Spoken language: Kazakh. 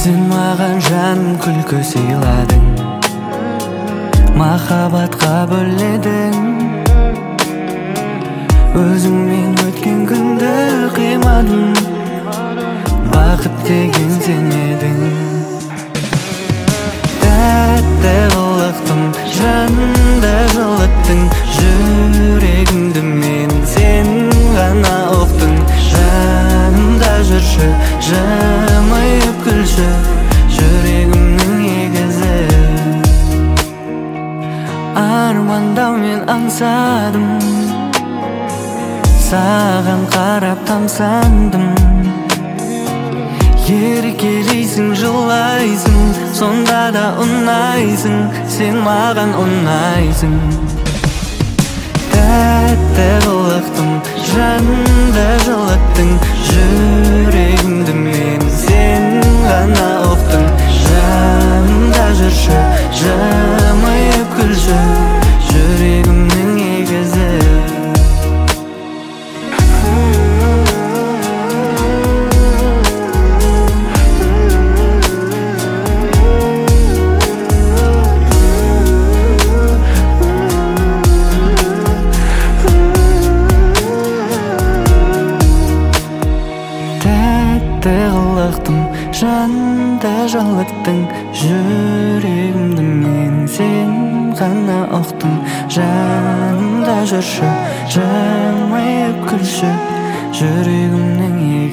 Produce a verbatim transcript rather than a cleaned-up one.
Сен маған жан күлкі сыйладың, махаббатқа бөледің. Өзіңмен өткен күнді қимадым, бақыт деген сен едің. Тәтті қылықтың, жанды жылыттың, жүрегімді мен сен ғана ұқтың. Жанымда жүрші, жымиып күлші, жүрегімнің егізі. Армандаумен аңсадым, саған қарап тамсандым. Еркелейсің, жылайсың, сонда да ұнайсың, сен маған ұнайсың. Тәтті қылықтың, жанды жылыттың, жүрегімді мен сен ғана ұқтың. Жанымда жүрші, жымиып күлші, жүрегімнің егізі. Қылықтың, жанды жалықтың, жүрегімді мен сен ғана ұқтың. Жанымда жүрші, жымиып күлші, жүрегімнің егізі.